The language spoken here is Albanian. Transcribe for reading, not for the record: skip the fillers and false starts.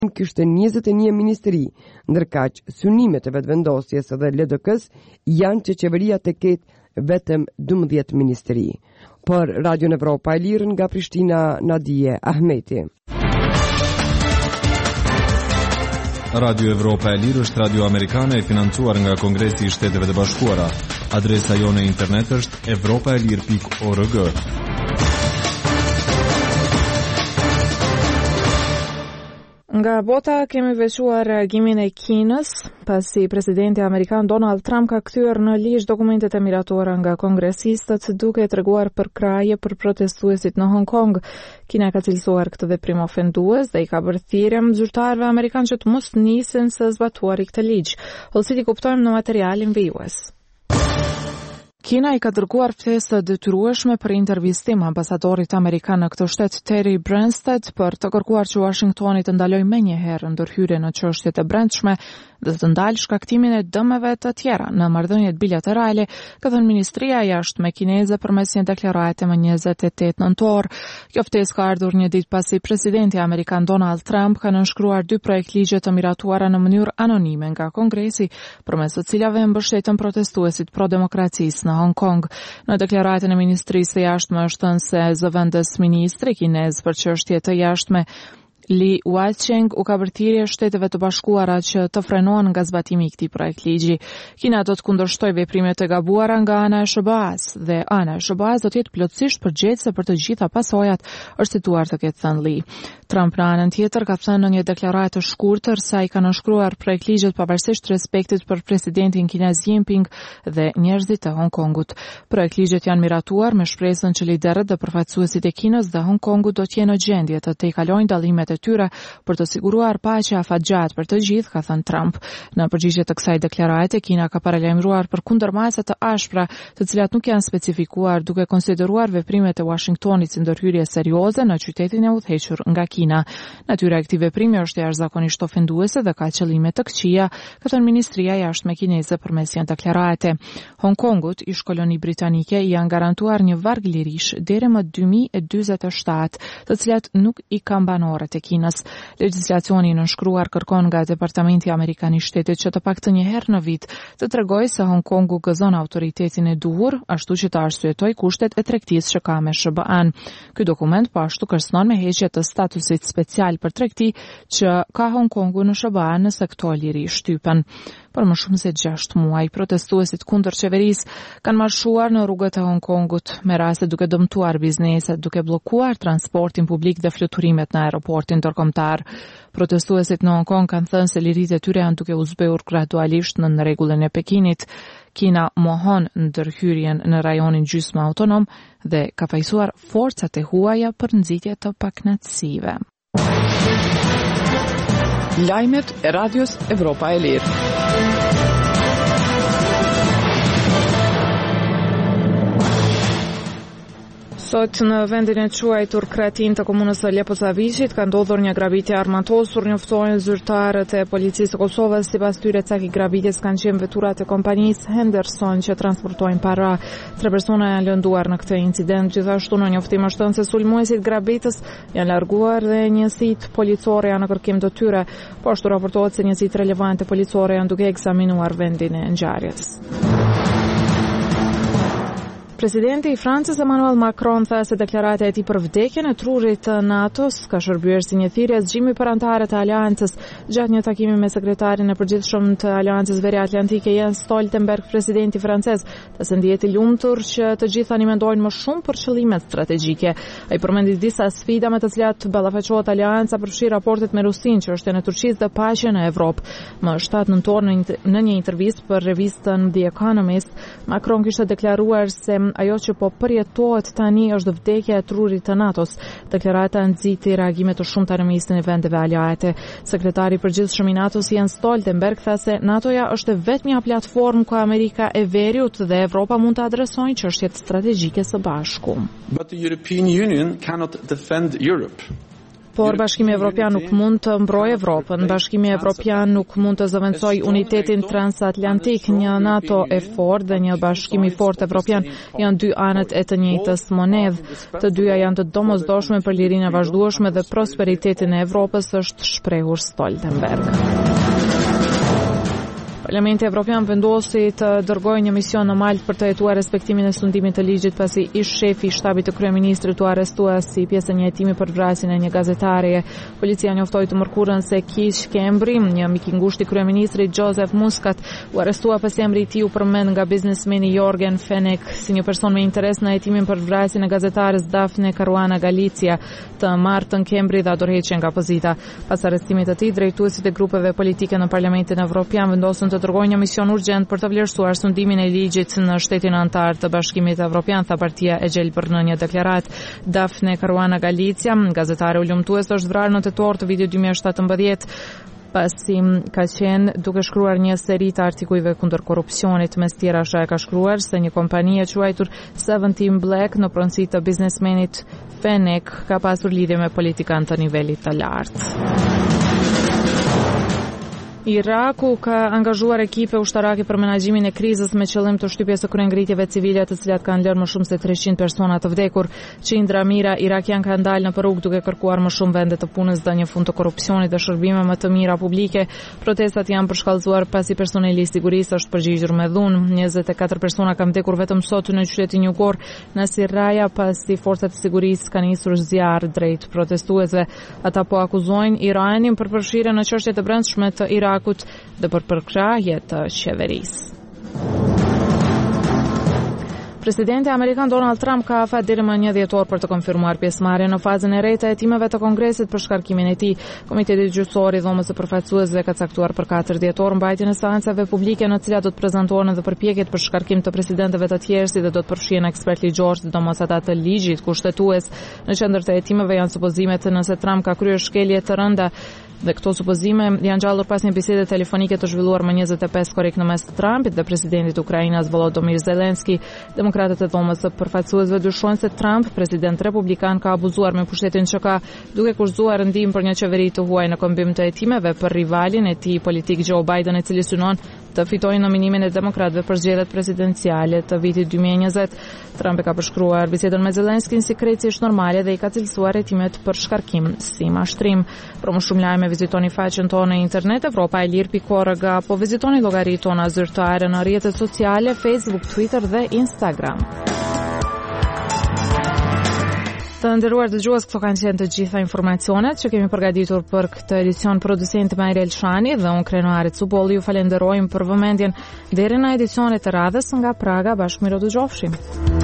kishte 21 ministri, ndërkaq synimet e vetëvendosjes dhe LDK-s janë që qeveria të ketë vetëm 12 ministri. Për Radio Evropa e Lirë nga Prishtina, Nadije Ahmeti. Radio Evropa e Lirë është radio amerikane e financuar nga Kongresi i Shteteve të Bashkuara. Adresa jone internet është europaelir.org. Nga bota kemi veçuar reagimin e Kinës, pasi presidenti amerikan Donald Trump ka kthyer në ligj dokumentet e miratora nga kongresistët, duke treguar për kraje për protestuesit në Hong Kong. Kina ka cilësuar këtë veprim ofendues dhe i ka bërë thirrje zyrtarëve amerikanë që të mos nisin së zbatuari këtë ligj. Ose kuptojmë në materialin vijues. Kina i ka dërguar ftesë të detyrueshme për intervistim ambasadorit amerikan në këtë shtet Terry Branstad për të kërkuar që Washingtoni të ndalojë menjëherë ndërhyrje në çështjet e brendshme dhe të ndalë shkaktimin e dëmeve të tjera në marrëdhëniet bilaterale, ka thënë Ministria e Jashtme kineze përmes një deklarate më 28 nëntor. Kjo ftesë ka ardhur një ditë pasi presidenti amerikan Donald Trump ka nënshkruar 2 projekt ligje të miratuara në mënyrë anonime nga Kongresi, përmes të cilave mbështetën protestuesit pro-demokracisë në Hong Kong. Në deklaratën e Ministrisë së Jashtme është thënë se zëvendës ministri kinez për çështje të jashtme Li Wacheng u ka bërë thirrje Shteteve të Bashkuara që të frenohen nga zbatimi i këtij projektligji. Kina do të kundërshtojë veprimet e gabuara nga ana e SBA-s dhe ana e SBA-s do të jetë plotësisht përgjegjëse për të gjitha pasojat, është cituar të ketë thënë Li. Trump në anën tjetër ka thënë në një deklaratë të shkurtër se ai ka nënshkruar projektligjet pavarësisht respektit për presidentin kinez Xi Jinping dhe njerëzit e Hong Kongut. Projektligjet janë miratuar me shpresën që liderët dhe përfaqësuesit e Kinës dhe Hong Kongut do të jenë në gjendje të tejkalojnë dallimet e tyre për të siguruar paqe afatgjat për të gjithë, ka thënë Trump. Në përgjigje të kësaj deklarate, Kina ka paralajmëruar për kundërmarrëse të ashpra, të cilat nuk janë specifikuar, duke konsideruar veprimet e Washingtonit si ndërhyrje serioze në qytetin e udhëhequr nga Kina. Natyra e këtij veprimi është jashtëzakonisht ofenduese dhe ka qëllime të këqija, ka thënë Ministria e Jashtme kineze përmes një deklarate. Hong Kongut, ish koloni britanike, janë garantuar një varg lirish deri më 2047, të cilat nuk i kanë banorët e Kinës. Legjislacioni i nënshkruar kërkon nga Departamenti Amerikan i Shtetit që të paktën një herë në vit të tregojë se Hong Kongu gëzon autoritetin e duhur, ashtu që të arsyetoj kushtet e tregtisë që ka me SBA-n. Ky dokument po ashtu kërcënon me heqje të statusit special për tregti që ka Hong Kongu në SBA nëse këto liri shtypen. Për më shumë se 6 muaj, protestuesit kundër qeverisë kanë marshuar në rrugët e Hong Kongut, me raste duke dëmtuar bizneset, duke bllokuar transportin publik dhe fluturimet në aeroportin ndërkombëtar. Protestuesit në Hong Kong kanë thënë se liritë e tyre janë duke u zbehur gradualisht në rregullin e Pekinit. Kina mohon ndërhyrjen në rajonin gjysmë autonom dhe ka fajsuar forcat e huaja për nxitje të pakënaqësive. Lajmet e Radios Evropa e Lirë. Sot në vendin e quajtur Kratin të komunës së Lepozavishit ka ndodhur një grabitje armatosur, njoftojnë zyrtarët e policisë së Kosovës. Sipas tyre, cak i grabitjes kanë qenë veturat e kompanisë Henderson që transportojnë para. 3 persona janë lënduar në këtë incident. Gjithashtu në njoftim është thënë se sulmuesit grabitës janë larguar dhe njësitë policore janë në kërkim të tyre. Po ashtu raportohet se njësitë relevante policore janë duke ekzaminuar vendin e ngjarjes. Presidenti i Francës Emmanuel Macron tha se deklarata e tij për vdekjen e trurit të NATO-s ka shërbyer si një thirrje zgjimi për anëtarët e aleancës. Gjatë një takimi me sekretarin e përgjithshëm të Aleancës Veriatlantike Jens Stoltenberg, presidenti francez tha se ndihet i lumtur që të gjithë tani mendojnë më shumë për qëllimet strategjike. Ai përmendi disa sfida me të cilat ballafaqohet Aleanca, përfshi raportet me Rusinë, çështjen e Turqisë dhe paqen në Evropë. Më 7 nëntor në një intervistë për revistën The Economist, Macron kishte deklaruar se ajo që po përjetohet tani është vdekja e trurit të NATO-s. Deklarata nxiti reagime të shumta në mesën e vendeve aleate. Sekretari i përgjithshëm i NATO-s Jens Stoltenberg tha se NATO-ja është vetmja platformë ku Amerika e Veriut dhe Evropa mund të adresojnë çështjet strategjike së bashku. But the European Union cannot defend Europe. Por Bashkimi Evropian nuk mund të mbrojë Evropën. Bashkimi Evropian nuk mund të zëvendësojë unitetin transatlantik. Një NATO e fortë dhe një bashkim i fortë evropian janë dy anët e të njëjtës monedhë. Të dyja janë të domosdoshme për lirinë e vazhdueshme dhe prosperitetin e Evropës, është shprehur Stoltenberg. Parlamenti Evropian vendosi të dërgojë një mision në Maltë për të hetuar respektimin e sundimit të ligjit pasi ish shefi i shtabit të kryeministrit u arrestua si pjesë e një hetimi për vrasjen e një gazetareje. Policia njoftoi të mërkurën se Keith Schembri, një mik i ngushtë i kryeministrit Joseph Muscat, u arrestua pasi emri i tij u përmend nga biznesmeni Jorgen Fenech si një person me interes në hetimin për vrasjen e gazetares Daphne Caruana Galizia. Të martën Schembri dha dorëheqje nga pozita. Pas arrestimit të tij, drejtuesit e grupeve politike në Parlamentin Evropian vendosën të dërgojë një mision urgjent për të vlerësuar sundimin e ligjit në shtetin antar të Bashkimit Evropian, tha partia e gjelbër në një deklaratë. Daphne Caruana Galizia, gazetare ulëmtuese, është vrarë në tetor të vitit 2017 pasi ka qenë duke shkruar një seri të artikujve kundër korrupsionit. Mes tjera e ka shkruar se një kompani e quajtur 17 Black në pronësi të biznesmenit Fenech ka pasur lidhje me politikan të nivelit të lartë. Iraku ka angazhuar ekipe ushtarake për menaxhimin e krizës me qëllim të shtypjes së kryengritjeve civile, të cilat kanë lënë më shumë se 300 persona të vdekur. Qindra mijëra irakian kanë dalë në rrugë duke kërkuar më shumë vende të punës dhe një fund të korrupsionit dhe shërbime më të mira publike. Protestat janë përshkallëzuar pasi personeli i sigurisë është përgjigjur me dhunë. 24 persona kanë vdekur vetëm sot në qytetin jugor në Sirraja pasi forcat e sigurisë kanë nisur zjarr drejt protestuesve. Ata po akuzojnë Iranin për përfshirje në çështjet e brendshme të Irakut dhe për përkrahje të qeverisë. Presidenti Amerikan Donald Trump ka afat deri më 1 dhjetor për të konfirmuar pjesëmarrjen në fazën e re të hetimeve të Kongresit për shkarkimin e tij. Komiteti gjyqësor i Dhomës së Përfaqësuesve ka caktuar për 4 dhjetor mbajtjen e seancave publike në të cilat do të prezantohen edhe përpjekjet për shkarkim të presidentëve të tjerë, si dhe do të përfshihen ekspert ligjor, sidomos ata të ligjit kushtetues. Në qendër të hetimeve janë supozimet nëse Trump ka kryer shkelje të rënda. Dhe këto supozime janë gjallur pas një bisede telefonike të zhvilluar më 25 korrik në mes të Trumpit dhe presidentit Ukrainas Volodymyr Zelenski. Demokratët e Dhomës së Përfaqësuesve dyshojnë se Trump, president republikan, ka abuzuar me pushtetin që ka, duke kurzuar ndihmë për një qeveri të huaj në kombim të hetimeve për rivalin e tij politik Joe Biden, i cili synon të fitojë nominimin e demokratëve për zgjedhjet presidenciale të vitit 2020. Trump e ka përshkruar bisedën me Zelenskin si krejtësisht normale dhe i ka cilësuar hetimet për shkarkim si mashtrim. Për më shumë lajme vizitoni faqen tonë në internet evropaelir.org apo vizitoni llogaritë tona zyrtare në rrjetet sociale Facebook, Twitter dhe Instagram. Të nderuar dëgjues, këto kanë qenë të gjitha informacionet që kemi përgatitur për këtë edicion. Producenti Majrel Shani dhe unë Krenuarit Subolli ju falenderojmë për vëmendjen. Deri në edicionet e radhës nga Praga, bashkë miro dëgjofshim.